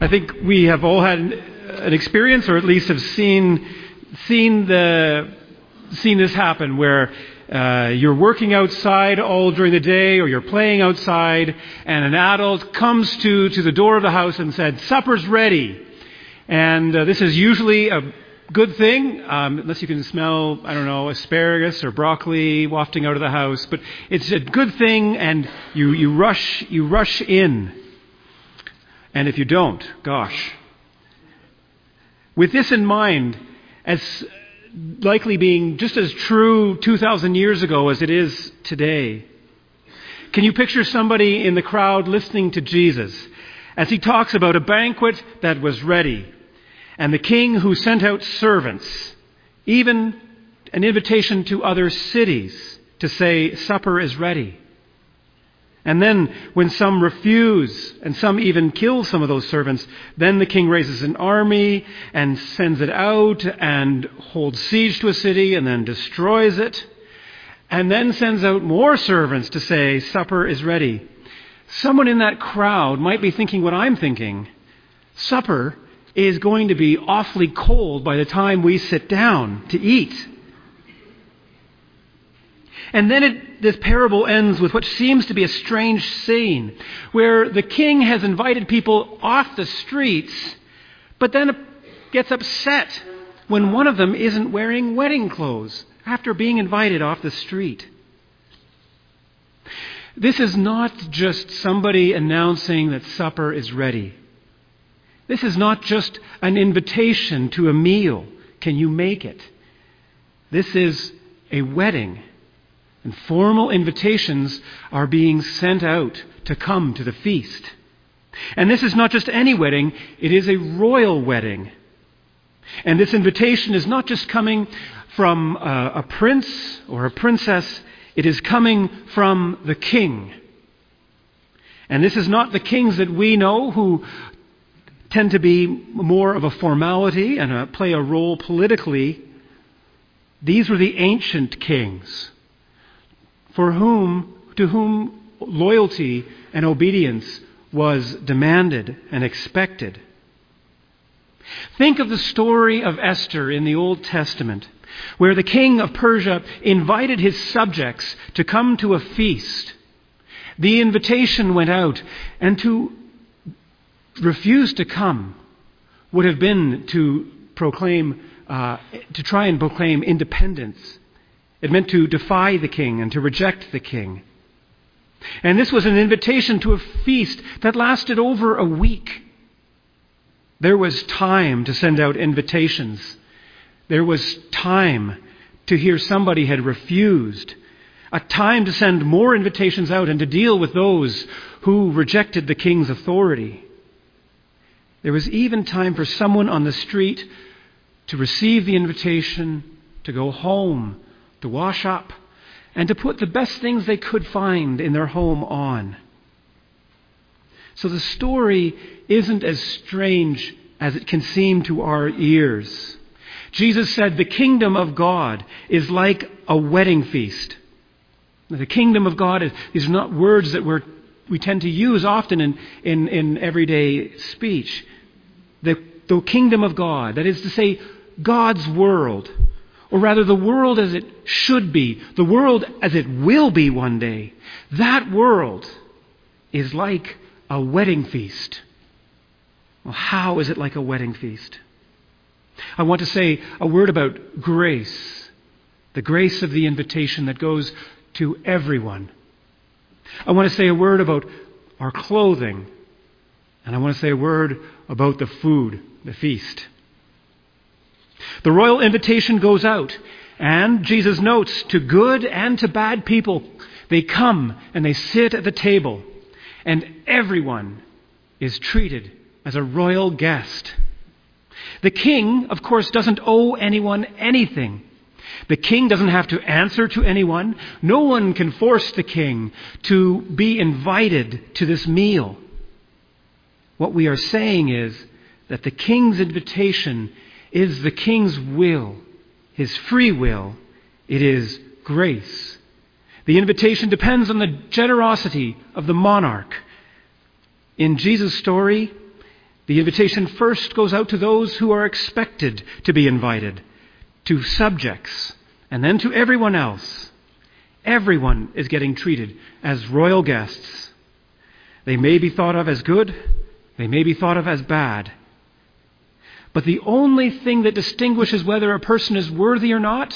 I think we have all had an experience, or at least have seen this happen, where you're working outside all during the day, or you're playing outside, and an adult comes to the door of the house and said, "Supper's ready." And this is usually a good thing, unless you can smell, asparagus or broccoli wafting out of the house. But it's a good thing, and you rush in. And if you don't, gosh. With this in mind, as likely being just as true 2,000 years ago as it is today, can you picture somebody in the crowd listening to Jesus as he talks about a banquet that was ready, and the king who sent out servants, even an invitation to other cities to say, "Supper is ready"? And then when some refuse, and some even kill some of those servants, then the king raises an army and sends it out and holds siege to a city and then destroys it, and then sends out more servants to say, "Supper is ready." Someone in that crowd might be thinking what I'm thinking. Supper is going to be awfully cold by the time we sit down to eat. And then this parable ends with what seems to be a strange scene, where the king has invited people off the streets, but then gets upset when one of them isn't wearing wedding clothes after being invited off the street. This is not just somebody announcing that supper is ready. This is not just an invitation to a meal. Can you make it? This is a wedding. And formal invitations are being sent out to come to the feast. And this is not just any wedding, it is a royal wedding. And this invitation is not just coming from a prince or a princess, it is coming from the king. And this is not the kings that we know, who tend to be more of a formality and play a role politically. These were the ancient kings, to whom loyalty and obedience was demanded and expected. Think of the story of Esther in the Old Testament, where the king of Persia invited his subjects to come to a feast. The invitation went out, and to refuse to come would have been to try and proclaim independence. It meant to defy the king and to reject the king. And this was an invitation to a feast that lasted over a week. There was time to send out invitations. There was time to hear somebody had refused. A time to send more invitations out and to deal with those who rejected the king's authority. There was even time for someone on the street to receive the invitation, to go home, to wash up, and to put the best things they could find in their home on. So the story isn't as strange as it can seem to our ears. Jesus said the kingdom of God is like a wedding feast. The kingdom of God these are not words that we tend to use often in everyday speech. The kingdom of God, that is to say, God's world, or rather the world as it should be, the world as it will be one day, that world is like a wedding feast. Well, how is it like a wedding feast? I want to say a word about grace, the grace of the invitation that goes to everyone. I want to say a word about our clothing, and I want to say a word about the food, the feast. The royal invitation goes out, and Jesus notes, to good and to bad people, they come and they sit at the table, and everyone is treated as a royal guest. The king, of course, doesn't owe anyone anything. The king doesn't have to answer to anyone. No one can force the king to be invited to this meal. What we are saying is that the king's invitation is the king's will, his free will. It is grace. The invitation depends on the generosity of the monarch. In Jesus' story, The invitation first goes out to those who are expected to be invited, to subjects, and then to everyone else. Everyone is getting treated as royal guests. They may be thought of as good, they may be thought of as bad. But the only thing that distinguishes whether a person is worthy or not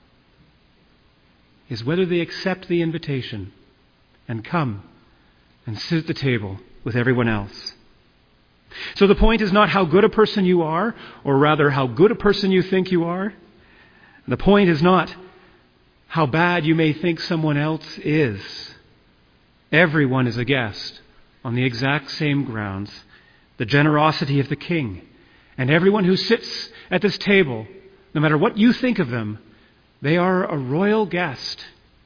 is whether they accept the invitation and come and sit at the table with everyone else. So the point is not how good a person you are, or rather how good a person you think you are. The point is not how bad you may think someone else is. Everyone is a guest on the exact same grounds, the generosity of the King. And everyone who sits at this table, no matter what you think of them, they are a royal guest.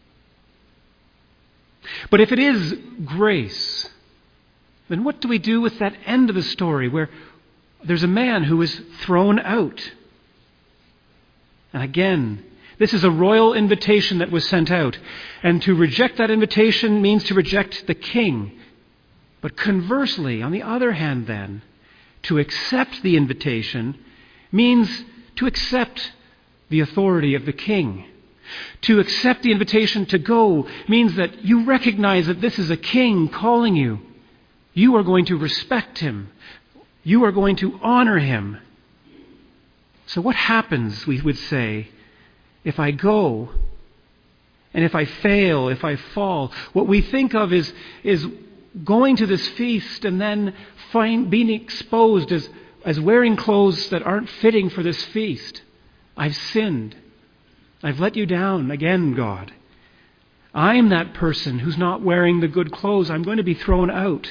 But if it is grace, then what do we do with that end of the story where there's a man who is thrown out? And again, this is a royal invitation that was sent out. And to reject that invitation means to reject the King. But conversely, on the other hand then, to accept the invitation means to accept the authority of the King. To accept the invitation to go means that you recognize that this is a king calling you. You are going to respect him. You are going to honor him. So what happens, we would say, if I go and if I fail, if I fall? What we think of is going to this feast and then being exposed as wearing clothes that aren't fitting for this feast. I've sinned. I've let you down again, God. I'm that person who's not wearing the good clothes. I'm going to be thrown out.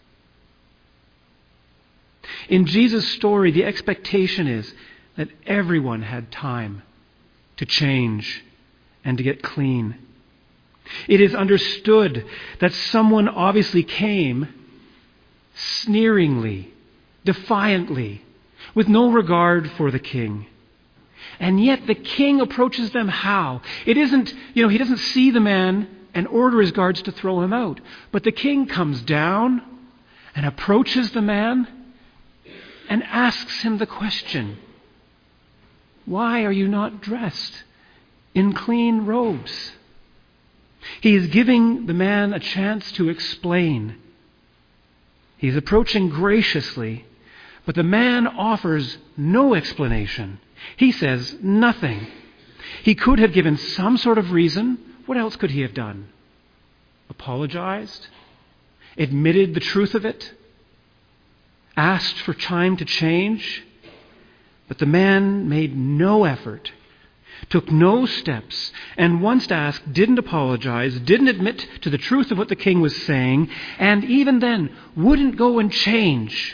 In Jesus' story, the expectation is that everyone had time to change and to get clean. It is understood that someone obviously came sneeringly, defiantly, with no regard for the King. And yet the King approaches them how? It isn't, he doesn't see the man and order his guards to throw him out. But the King comes down and approaches the man and asks him the question, why are you not dressed in clean robes? He is giving the man a chance to explain. He's approaching graciously, but the man offers no explanation. He says nothing. He could have given some sort of reason. What else could he have done? Apologized? Admitted the truth of it? Asked for time to change? But the man made no effort, took no steps, and once asked, didn't apologize, didn't admit to the truth of what the King was saying, and even then wouldn't go and change.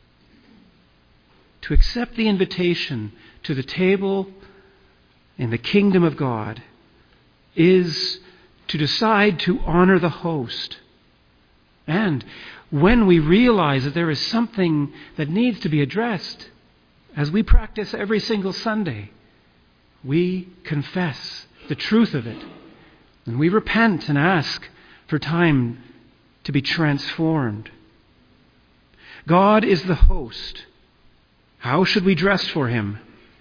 To accept the invitation to the table in the kingdom of God is to decide to honor the host. And when we realize that there is something that needs to be addressed, as we practice every single Sunday, we confess the truth of it. And we repent and ask for time to be transformed. God is the host. How should we dress for him?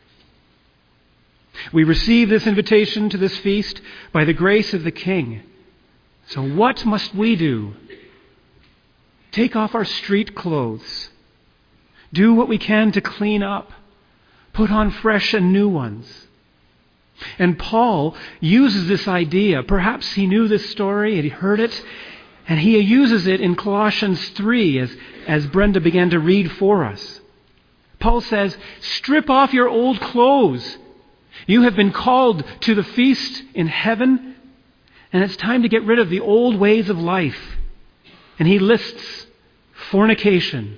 We receive this invitation to this feast by the grace of the King. So what must we do? Take off our street clothes. Do what we can to clean up. Put on fresh and new ones. And Paul uses this idea. Perhaps he knew this story and he heard it. And he uses it in Colossians 3 as Brenda began to read for us. Paul says, strip off your old clothes. You have been called to the feast in heaven, and it's time to get rid of the old ways of life. And he lists fornication,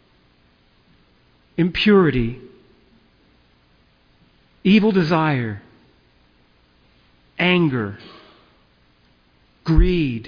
impurity, evil desire, anger, greed,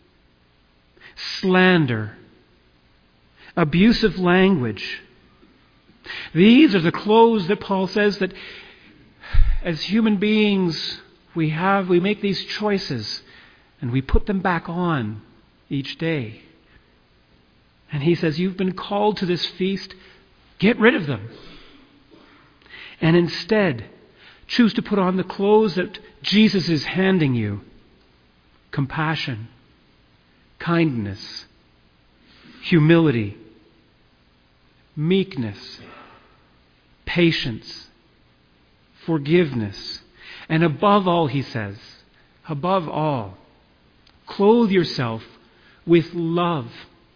slander, abusive language. These are the clothes that Paul says that as human beings we make these choices and we put them back on each day. And he says, you've been called to this feast. Get rid of them. And instead, choose to put on the clothes that Jesus is handing you. Compassion, kindness, humility, meekness, patience, forgiveness. And above all, he says, above all, clothe yourself with love.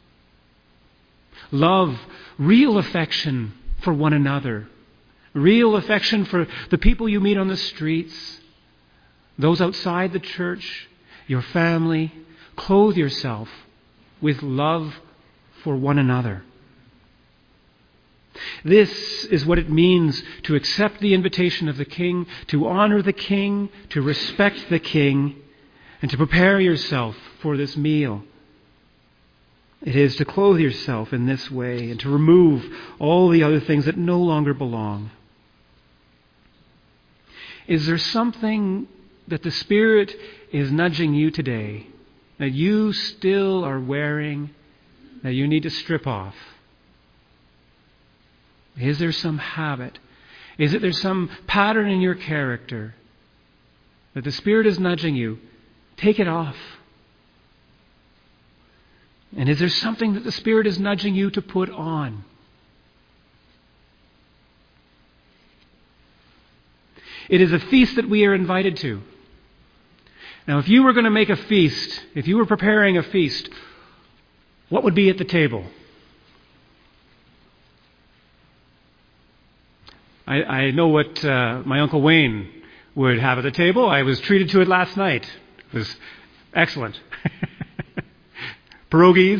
Love, real affection for one another. Real affection for the people you meet on the streets, those outside the church, your family. Clothe yourself with love for one another. This is what it means to accept the invitation of the King, to honor the King, to respect the King, and to prepare yourself for this meal. It is to clothe yourself in this way and to remove all the other things that no longer belong. Is there something that the Spirit is nudging you today that you still are wearing that you need to strip off? Is there some habit? Is it there some pattern in your character that the Spirit is nudging you? Take it off. And is there something that the Spirit is nudging you to put on? It is a feast that we are invited to. Now, if you were going to make a feast, if you were preparing a feast, what would be at the table? I know what my Uncle Wayne would have at the table. I was treated to it last night. It was excellent. Pierogies,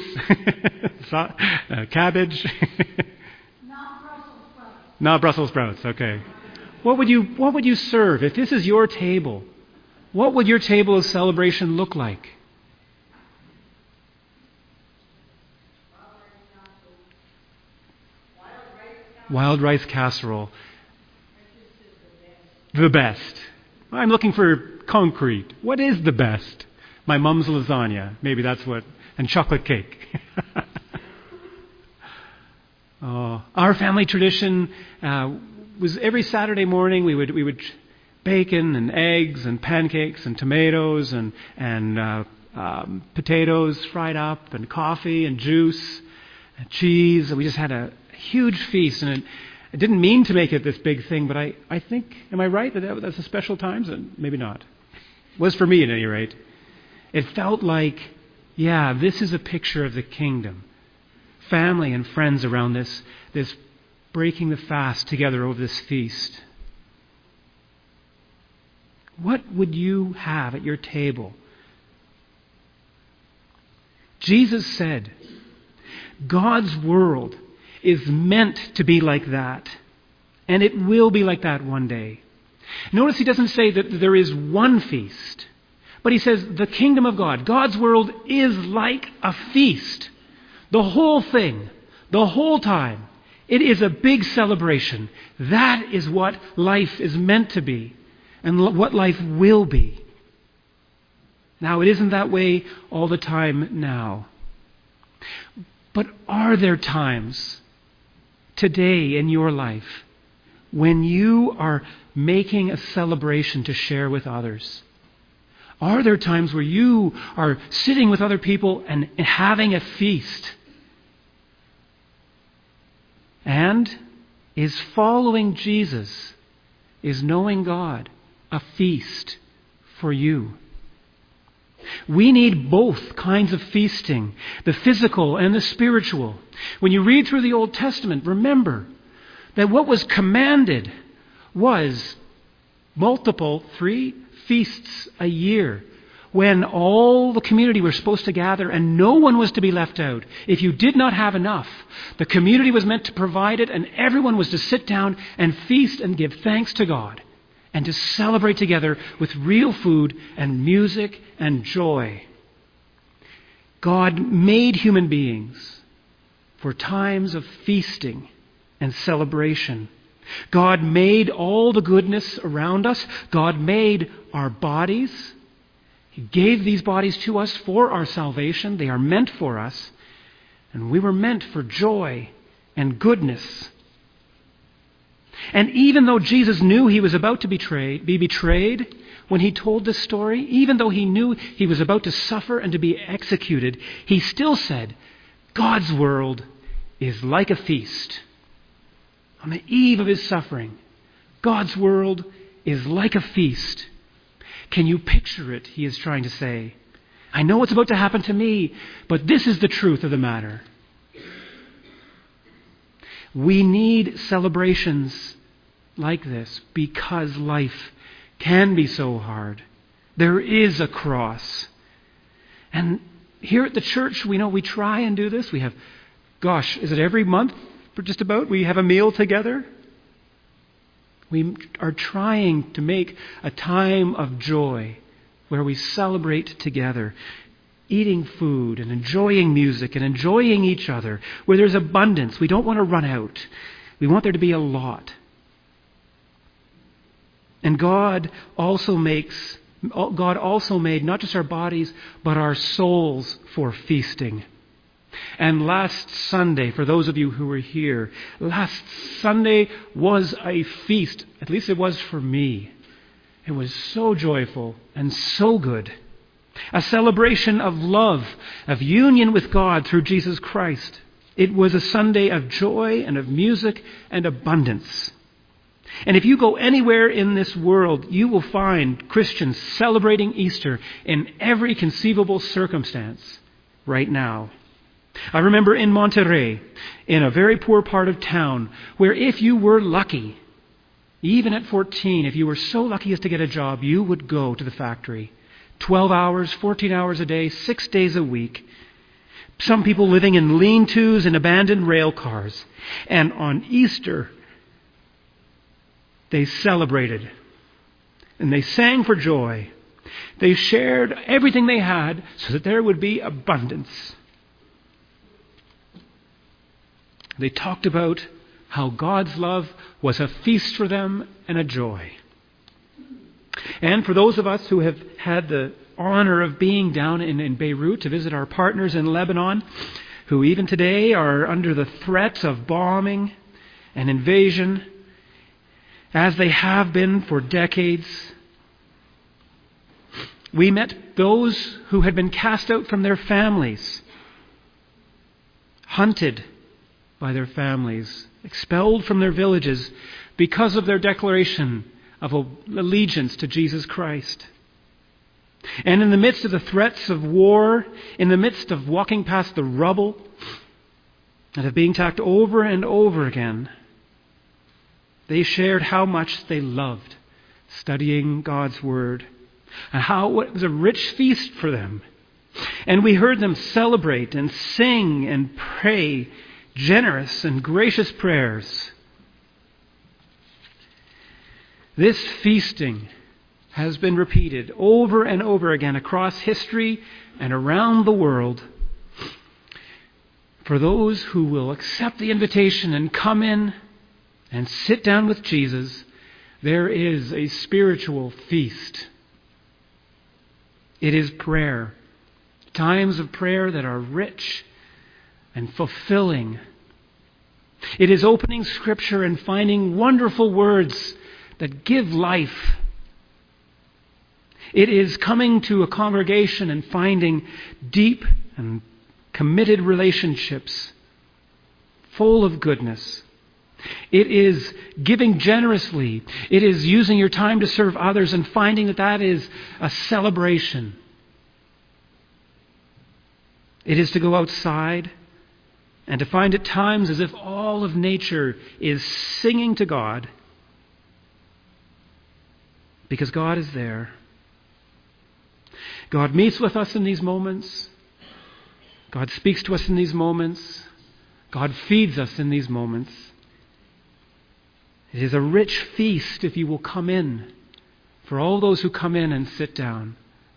cabbage. Not Brussels sprouts. Not Brussels sprouts, okay. What would you serve? If this is your table, what would your table of celebration look like? Wild rice casserole. The best. I'm looking for concrete. What is the best? My mum's lasagna. Maybe that's what. And chocolate cake. Our family tradition was every Saturday morning we would bacon and eggs and pancakes and tomatoes and potatoes fried up and coffee and juice and cheese. And we just had a huge feast. And it didn't mean to make it this big thing, but I think, am I right that that's a special times? And maybe not. It was for me at any rate. It felt like, yeah, this is a picture of the kingdom. Family and friends around this breaking the fast together over this feast. What would you have at your table? Jesus said, God's world is meant to be like that. And it will be like that one day. Notice he doesn't say that there is one feast. But he says the kingdom of God, God's world is like a feast. The whole thing, the whole time. It is a big celebration. That is what life is meant to be and what life will be. Now, it isn't that way all the time now. But are there times today in your life when you are making a celebration to share with others? Are there times where you are sitting with other people and having a feast? And is following Jesus, is knowing God, a feast for you? We need both kinds of feasting, the physical and the spiritual. When you read through the Old Testament, remember that what was commanded was multiple, 3 feasts a year, when all the community were supposed to gather and no one was to be left out. If you did not have enough, the community was meant to provide it, and everyone was to sit down and feast and give thanks to God and to celebrate together with real food and music and joy. God made human beings for times of feasting and celebration. God made all the goodness around us. God made our bodies. He gave these bodies to us for our salvation. They are meant for us. And we were meant for joy and goodness. And even though Jesus knew he was about to be betrayed when he told this story, even though he knew he was about to suffer and to be executed, he still said, God's world is like a feast. On the eve of his suffering, God's world is like a feast. Can you picture it, he is trying to say? I know what's about to happen to me, but this is the truth of the matter. We need celebrations like this because life can be so hard. There is a cross. And here at the church, we try and do this. We have, is it every month, just about? We have a meal together. We are trying to make a time of joy where we celebrate together, eating food and enjoying music and enjoying each other, where there's abundance. We don't want to run out. We want there to be a lot. And God also made not just our bodies, but our souls for feasting. And last Sunday, for those of you who were here, last Sunday was a feast. At least it was for me. It was so joyful and so good. A celebration of love, of union with God through Jesus Christ. It was a Sunday of joy and of music and abundance. And if you go anywhere in this world, you will find Christians celebrating Easter in every conceivable circumstance right now. I remember in Monterrey, in a very poor part of town, where if you were lucky, even at 14, if you were so lucky as to get a job, you would go to the factory. 12 hours, 14 hours a day, 6 days a week. Some people living in lean-tos and abandoned rail cars. And on Easter, they celebrated. And they sang for joy. They shared everything they had so that there would be abundance. They talked about how God's love was a feast for them and a joy. And for those of us who have had the honor of being down in Beirut to visit our partners in Lebanon, who even today are under the threat of bombing and invasion, as they have been for decades, we met those who had been cast out from their families, hunted by their families, expelled from their villages because of their declaration of allegiance to Jesus Christ. And in the midst of the threats of war, in the midst of walking past the rubble and of being attacked over and over again, they shared how much they loved studying God's Word and how it was a rich feast for them. And we heard them celebrate and sing and pray generous and gracious prayers. This feasting has been repeated over and over again across history and around the world. For those who will accept the invitation and come in and sit down with Jesus, there is a spiritual feast. It is prayer. Times of prayer that are rich and fulfilling. It is opening Scripture and finding wonderful words that give life. It is coming to a congregation and finding deep and committed relationships full of goodness. It is giving generously. It is using your time to serve others and finding that is a celebration. It is to go outside and to find at times as if all of nature is singing to God because God is there. God meets with us in these moments. God speaks to us in these moments. God feeds us in these moments. It is a rich feast if you will come in, for all those who come in and sit down.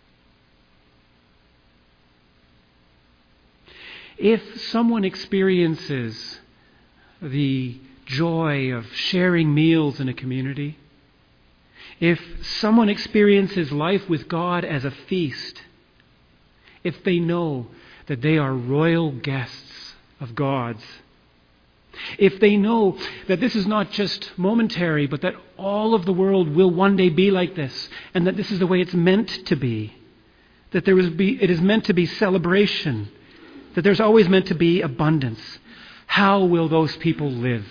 If someone experiences the joy of sharing meals in a community, if someone experiences life with God as a feast, if they know that they are royal guests of God's. If they know that this is not just momentary, but that all of the world will one day be like this, and that this is the way it's meant to be, that it is meant to be celebration, that there's always meant to be abundance, how will those people live?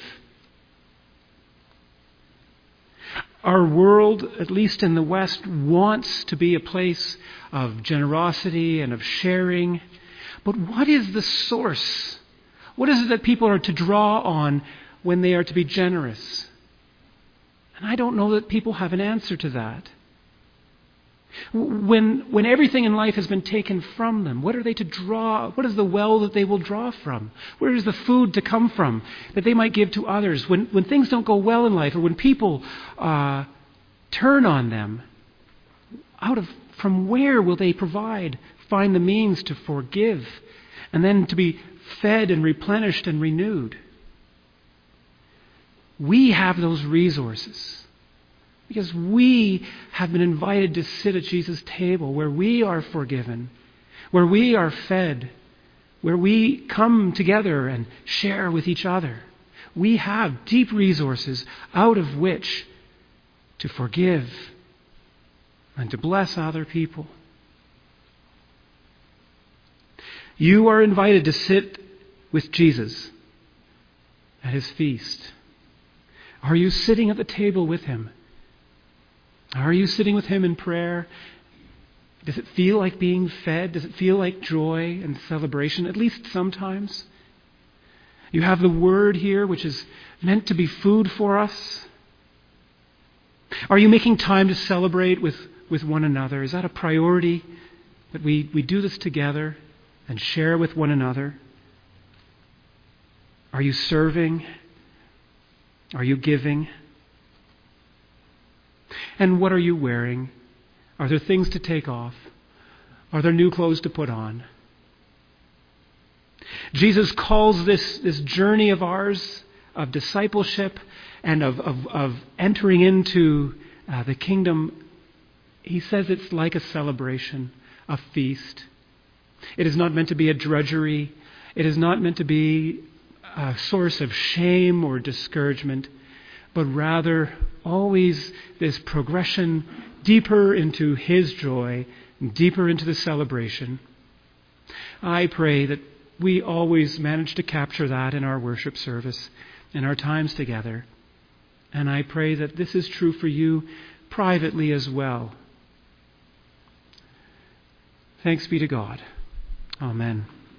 Our world, at least in the West, wants to be a place of generosity and of sharing. But what is the source? What is it that people are to draw on when they are to be generous? And I don't know that people have an answer to that. When everything in life has been taken from them, what are they to draw? What is the well that they will draw from? Where is the food to come from that they might give to others? When things don't go well in life, or when people turn on them, from where will they find the means to forgive, and then to be fed and replenished and renewed? We have those resources. Because we have been invited to sit at Jesus' table where we are forgiven, where we are fed, where we come together and share with each other. We have deep resources out of which to forgive and to bless other people. You are invited to sit with Jesus at his feast. Are you sitting at the table with him? Are you sitting with him in prayer? Does it feel like being fed? Does it feel like joy and celebration, at least sometimes? You have the Word here, which is meant to be food for us. Are you making time to celebrate with one another? Is that a priority, that we do this together and share with one another? Are you serving? Are you giving? And what are you wearing? Are there things to take off? Are there new clothes to put on? Jesus calls this journey of ours, of discipleship and of entering into the kingdom, he says it's like a celebration, a feast. It is not meant to be a drudgery. It is not meant to be a source of shame or discouragement, but rather always this progression deeper into his joy, deeper into the celebration. I pray that we always manage to capture that in our worship service, in our times together. And I pray that this is true for you privately as well. Thanks be to God. Amen.